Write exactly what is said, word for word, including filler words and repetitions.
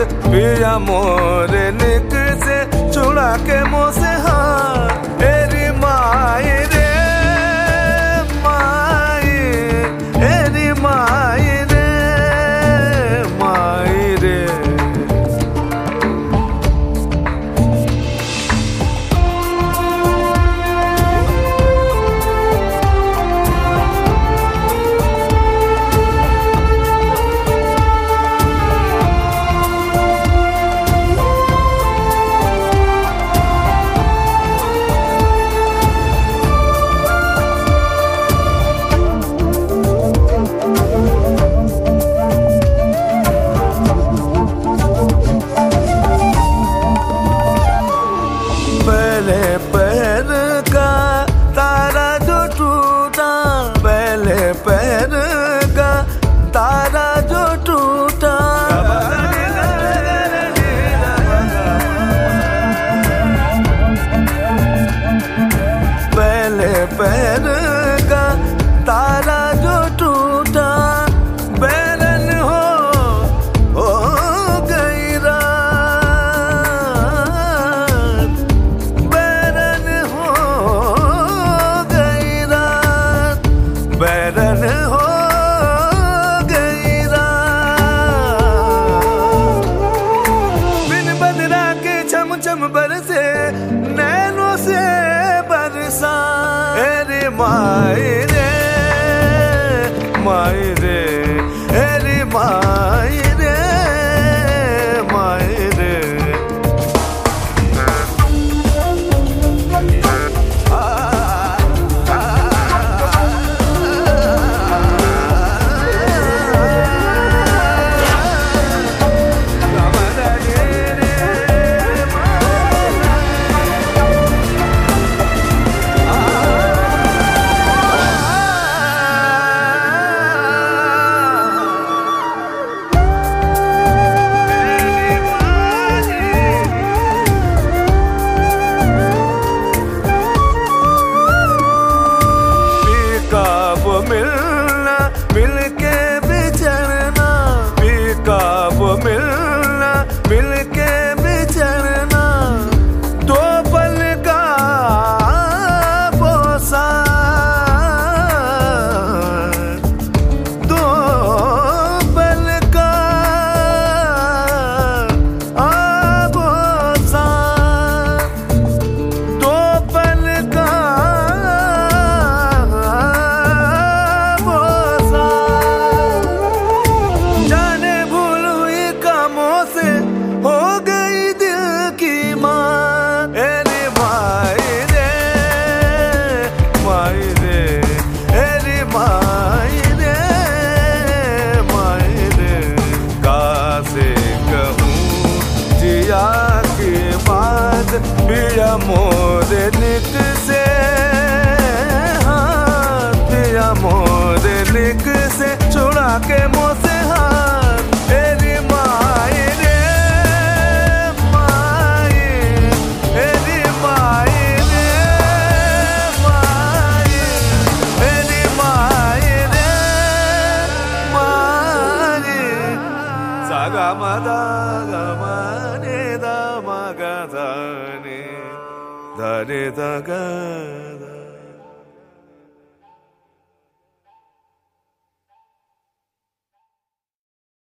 पिया मोरे निक से छुड़ा के मुँह से हाथ। एरी माई रे माई, एरी माई रे माई रे। पहले पैर का तारा जो टूटा, पहले पैर का तारा जो टूटा, पहले पैर का तारा जो टूटा, बैरन हो हो गई रात, बैरन हो गई रात, बैरन हो गई रात। बिन बदरा के छम छम बरसे नैनों से बरसा। एरी माई रे माई रे, एरी माई रे माई रे। आ, आ, वो मिलना मिलके बिछड़ना, पीका वो मिलना मिलके बिछड़ना, दो पल का बोसा, दो पल का बोसा, दो पल का हो गई दिल की माँ। एरी माई रे माई रे, एरी माई रे माई रे। कासे कहूँ जिया की बात, पिया मोरे निक से हाथ, पिया मोरे निक से छुड़ा के मुँह से हाथ। एरी माई रे माई, एरी माई रे माई, एरी माई रे माई। सागा मदा गा ने दा मा गा धा ने धा ने धा गा।